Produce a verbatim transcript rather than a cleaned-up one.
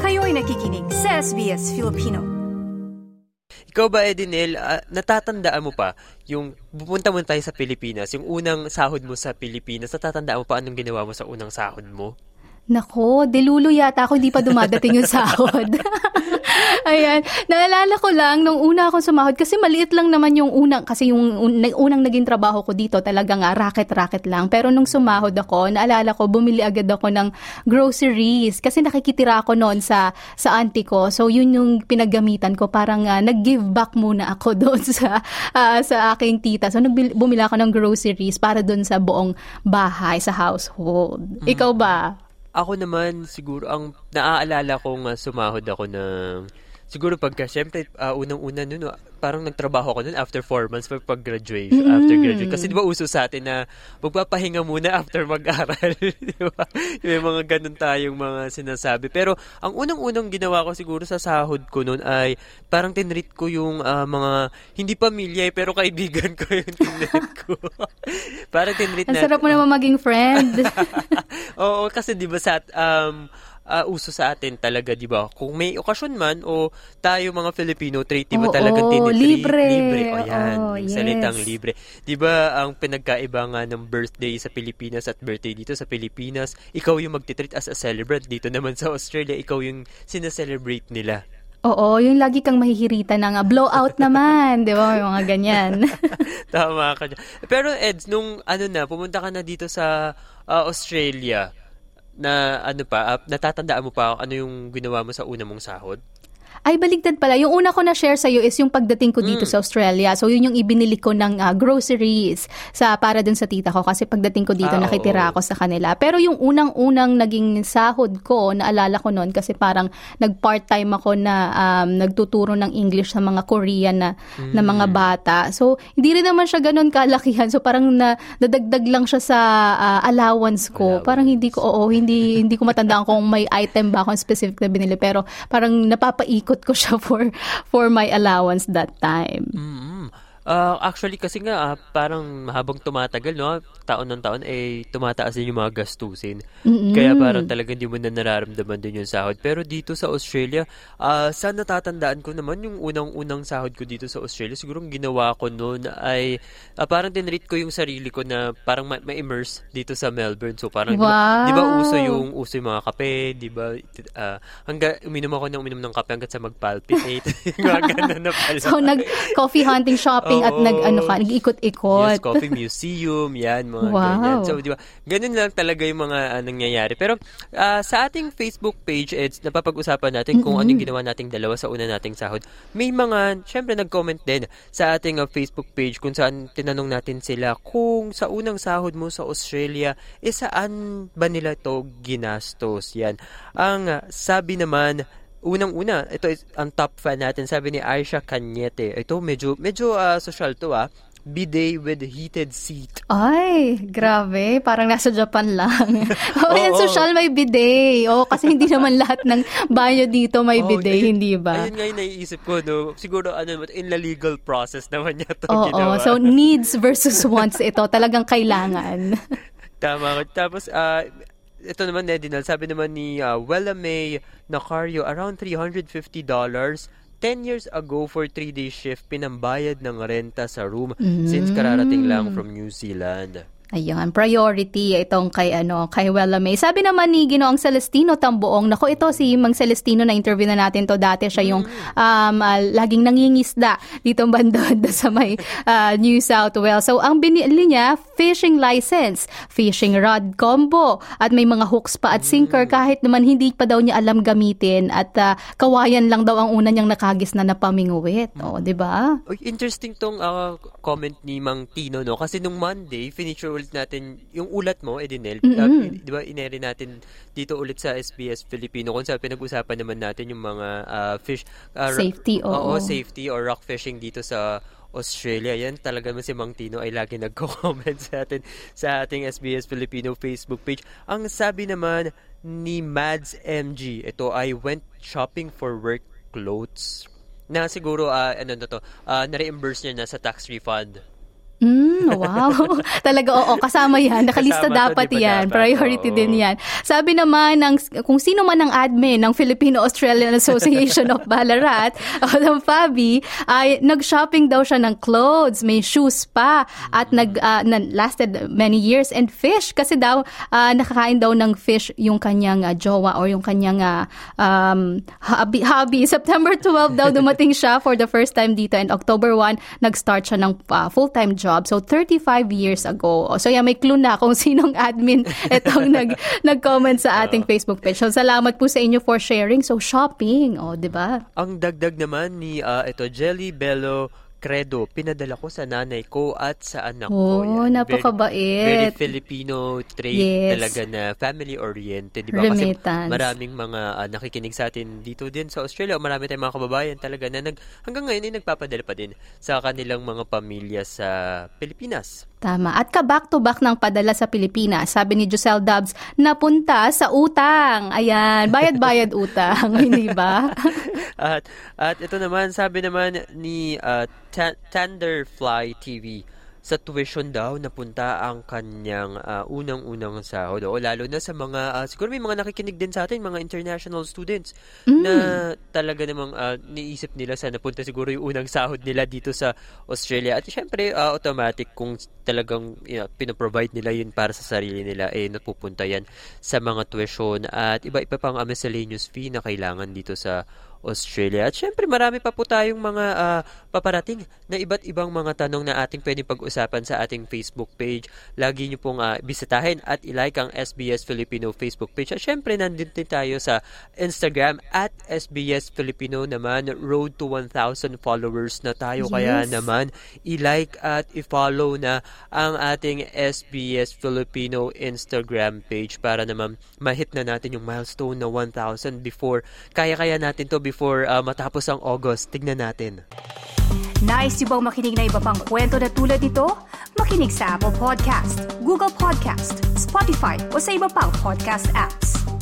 Kayo'y nakikinig sa S B S Filipino. Ikaw ba, Edinel, uh, natatandaan mo pa yung pupunta mo tayo sa Pilipinas, yung unang sahod mo sa Pilipinas, natatandaan mo pa anong ginawa mo sa unang sahod mo? Nako, delulo yata ako, hindi pa dumadating yung sahod. Ayan, naalala ko lang nung una akong sumahod kasi maliit lang naman yung unang, kasi yung un, unang naging trabaho ko dito talagang uh, racket-racket lang. Pero nung sumahod ako, naalala ko, bumili agad ako ng groceries kasi nakikitira ako noon sa, sa auntie ko. So yun yung pinaggamitan ko, parang uh, nag-give back muna ako doon sa, uh, sa aking tita. So nagbil, bumili ako ng groceries para doon sa buong bahay, sa household. Mm. Ikaw ba? Ako naman, siguro, ang naaalala kong uh, sumahod ako ng, siguro pagka, syempre, uh, unang-una nun, uh, parang nagtrabaho ako nun after four months for pag-graduate, mm-hmm. after graduate. Kasi di ba uso sa atin na magpapahinga muna after mag-aral, di ba? May mga ganun tayong mga sinasabi. Pero, ang unang-unang ginawa ko siguro sa sahod ko nun ay, parang tinreat ko yung uh, mga, hindi pamilya, pero kaibigan ko yung tinreat ko. Parang tinreat na. Ang sarap mo naman maging friend. Oo, kasi di ba sa, um, Uh, uso sa atin talaga, di ba? Kung may okasyon man o tayo mga Filipino, treat, di ba oh, talagang oh, tinitreat? Libre. Libre. O yan, oh, yes. Salitang libre. Di ba ang pinagkaiba nga ng birthday sa Pilipinas at birthday dito sa Pilipinas, ikaw yung magtitreat as a celebrant. Dito naman sa Australia, ikaw yung sinaselebrate nila. Oo, yung lagi kang mahihirita ng uh, blowout naman, di ba? Yung mga ganyan. Tama ka dyan. Pero Eds, nung ano na, pumunta ka na dito sa uh, Australia, na ano pa, uh, natatandaan mo pa ano yung ginawa mo sa una mong sahod? Ay, baligtad pala. Yung una ko na share sa'yo is yung pagdating ko dito mm. sa Australia. So, yun yung ibinili ko ng uh, groceries sa, para dun sa tita ko. Kasi pagdating ko dito, ah, nakitira ako sa kanila. Pero yung unang-unang naging sahod ko, naalala ko noon kasi parang nag-part-time ako na um, nagtuturo ng English sa mga Korean na, mm. na mga bata. So, hindi rin naman siya ganun kalakihan. So, parang na, nadagdag lang siya sa uh, allowance ko. Allowance. Parang hindi ko, oo, hindi, hindi ko matandaan kung may item ba akong specific na binili. Pero parang napapaikot ko siya for for my allowance that time. Mm-hmm. Uh, actually, kasi nga, uh, parang habang tumatagal, no, taon ng taon, eh, tumataas din yung mga gastusin. Mm-hmm. Kaya parang talagang hindi mo na nararamdaman din yung sahod. Pero dito sa Australia, uh, sa natatandaan ko naman, yung unang-unang sahod ko dito sa Australia, siguro ang ginawa ko noon ay, uh, parang tinreat ko yung sarili ko na parang ma- ma-immerse dito sa Melbourne. So parang, wow. di ba uso yung, uso yung mga kape, di ba, uh, hanggang uminom ako ng uminom ng kape hanggang sa mag-palpitate. Mga ganun na pala. So, nag-coffee hunting, shopping, at Oo. nag ano ka, nag-ikot-ikot. Yes, coffee museum, yan, mga wow. ganyan. So, di ba, ganun lang talaga yung mga uh, nangyayari. Pero, uh, sa ating Facebook page, Eds, napapag-usapan natin kung mm-hmm. anong ginawa nating dalawa sa una nating sahod. May mga, syempre, nag-comment din sa ating uh, Facebook page kung saan tinanong natin sila kung sa unang sahod mo sa Australia, eh, saan ba nila to ginastos? Yan. Ang uh, sabi naman, unang-una, ito is ang top fan natin, sabi ni Aisha Cañete. Ito, medyo, medyo uh, social to ah. Bidet with heated seat. Ay, grabe. Parang nasa Japan lang. oh, yan, social may bidet. Oh, kasi hindi naman lahat ng banyo dito may bidet, ayun, hindi ba? Ayun nga yung naiisip ko, no? Siguro, ano, in the legal process naman niya ito oh, ginawa. Oh, so, needs versus wants ito. Talagang kailangan. Tama. Tapos, ah, uh, ito naman, Nedinal, sabi naman ni uh, Wella May Nacario, around three hundred fifty dollars. ten years ago, for three-day shift, pinambayad ng renta sa room mm. since kararating lang from New Zealand. Ayan, priority itong kay ano kay Wella May. Sabi naman ni Ginoong Celestino Tambuong, nako ito si Mang Celestino na interview na natin to dati, siya yung um, uh, laging nangingisda dito banda sa may uh, New South Wales. So ang binili niya, fishing license, fishing rod combo, at may mga hooks pa at sinker kahit naman hindi pa daw niya alam gamitin, at uh, kawayan lang daw ang una niyang nakagis na napaminguwit. O, oh, di ba? Interesting tong uh, comment ni Mang Tino, no? Kasi nung Monday, finish ulit natin yung ulat mo, Edinel, mm-hmm. uh, di ba ineri natin dito ulit sa S B S Filipino kung saan pinag-usapan naman natin yung mga uh, fish uh, safety ra- oo. oo safety or rock fishing dito sa Australia. Yan talaga man si Mang Tino ay lagi nagko-comment sa atin sa ating S B S Filipino Facebook page. Ang sabi naman ni Mads M G, ito, I went shopping for work clothes na siguro uh, ano na to uh, na-reimburse niya na sa tax refund. Mm, wow. Talaga, oo, kasama yan. Nakalista Kasama to, dapat di ba yan. dapat? Priority Oo. din yan. Sabi naman, ng, kung sino man ang admin ng Filipino-Australian Association of Ballarat, o ng Fabi, ay nag-shopping daw siya ng clothes, may shoes pa, at nag uh, na, lasted many years, and fish, kasi daw, uh, nakakain daw ng fish yung kanyang uh, jowa or yung kanyang uh, um, hobby, hobby. September twelfth daw dumating siya for the first time dito, and October first, nag-start siya ng uh, full-time job. So, thirty-five years ago. So, yeah, may clue na kung sinong admin itong nag, nag-comment sa ating Facebook page. So, salamat po sa inyo for sharing. So, shopping. O, oh, di ba? Ang dagdag naman ni uh, ito, Jelly Bello Credo, pinadala ko sa nanay ko at sa anak ko. Oh, Yan. napakabait. Very, very Filipino trait Yes. talaga na family-oriented. Diba? Kasi Remittance. maraming mga uh, nakikinig sa atin dito din sa Australia. Marami tayong mga kababayan talaga na nag, hanggang ngayon ay nagpapadala pa din sa kanilang mga pamilya sa Pilipinas. Tama. At ka-back-to-back ng padala sa Pilipinas, sabi ni Giselle Dubs, napunta sa utang. Ayan, bayad-bayad utang, hindi ba? at at ito naman, sabi naman ni uh, T- Tenderfly T V, sa tuition daw napunta ang kanyang uh, unang-unang sahod. O lalo na sa mga, uh, siguro may mga nakikinig din sa atin, mga international students mm. na talaga namang uh, niisip nila sa napunta siguro yung unang sahod nila dito sa Australia. At syempre, uh, automatic kung talagang you know, pinoprovide nila yun para sa sarili nila, eh napupunta yan sa mga tuition at iba-iba pang uh, miscellaneous fee na kailangan dito sa Australia. At syempre, marami pa po tayong mga uh, paparating na iba't ibang mga tanong na ating pwedeng pag-usapan sa ating Facebook page. Lagi nyo pong uh, bisitahin at ilike ang S B S Filipino Facebook page. At syempre, nandito din tayo sa Instagram at S B S Filipino naman. Road to one thousand followers na tayo. Yes. Kaya naman, ilike at i-follow na ang ating S B S Filipino Instagram page para naman ma-hit na natin yung milestone na one thousand before. Kaya-kaya natin to before uh, matapos ang August. Tignan natin. Nice yung bang makinig na iba pang kwento na tulad ito? Makinig sa Apple Podcast, Google Podcast, Spotify o sa iba pang podcast apps.